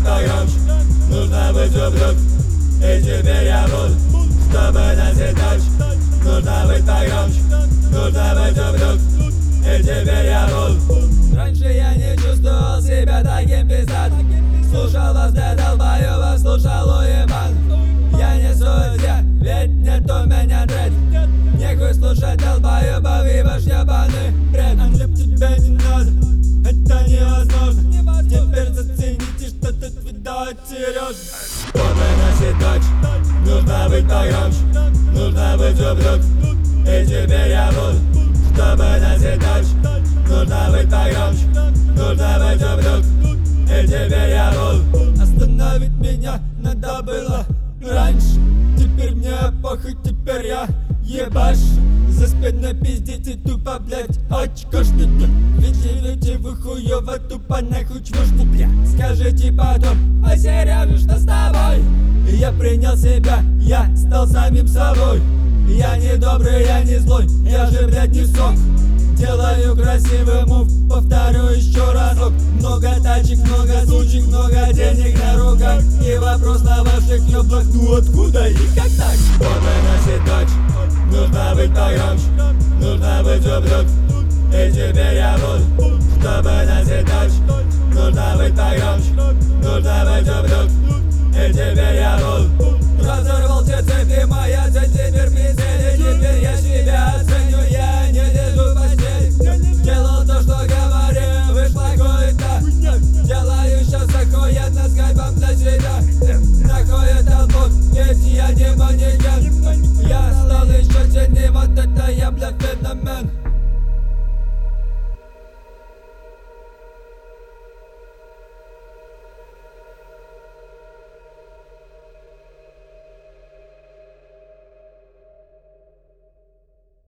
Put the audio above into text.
погромче, нужно быть вдруг. И теперь я буду, чтобы носить дальше. Нужно быть погромче, нужно быть вдруг. И теперь я буду. Раньше я не чувствовал себя таким пиздатым. Слушал вас для долбоёбов, слушал уебан. Я не судья, ведь нет у меня дред. Нехуй слушать долбоёбов и ваш ебаный бред. А мне тебя не надо, это невозможно. Теперь зацените, что тут видать серьезно. Чтобы носить дочь, нужно быть погромче, нужно быть вдруг. И теперь я буду, чтобы носить дочь, нужно быть погромче, нужно быть вдруг. И теперь я буду. Остановить меня надо было раньше. Теперь мне похуй, теперь я ебаш. За спиной пиздите тупо, блять, очкошники. Видите вы хуёво, тупо нахуй чмошни, бля. Скажите потом, ой, Сережа, что с тобой? Я принял себя, я стал самим собой. Я не добрый, я не злой, я же, блять, не сок. Делаю красивый мув, повторю еще разок. Много тачек, много сучек, много денег на руках. И вопрос на ваших ёблах, ну откуда и как так? Чтобы носить дочь, нужно быть погромче, нужно быть вдруг. И теперь я буду, чтобы носить дочь, нужно быть погромче, нужно быть вдруг. И теперь я буду. Разорвал те цепи, моя цель теперь в пределе. Теперь я себя оценю, я не лежу в постели. Делал то, что говорил, вышло кое-то. Делаю сейчас охуенно с кайфом для себя. Нахуй это бот, ведь я не манекен. Я стал еще сильнее, вот это я, бля, феномен.